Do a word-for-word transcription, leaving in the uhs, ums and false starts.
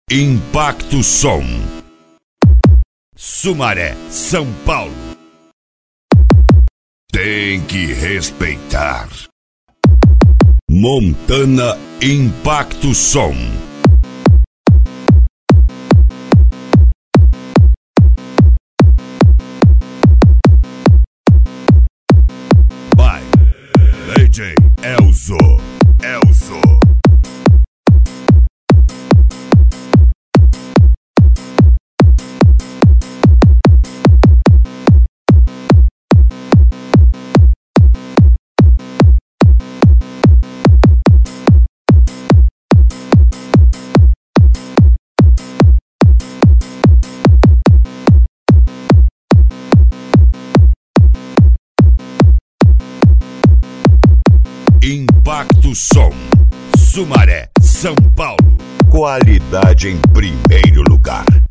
Impacto Som, Sumaré, São Paulo. Tem que respeitar. Montana Impacto Som. By D J Elzo, Elzo. Impacto Som, Sumaré, São Paulo. Qualidade em primeiro lugar.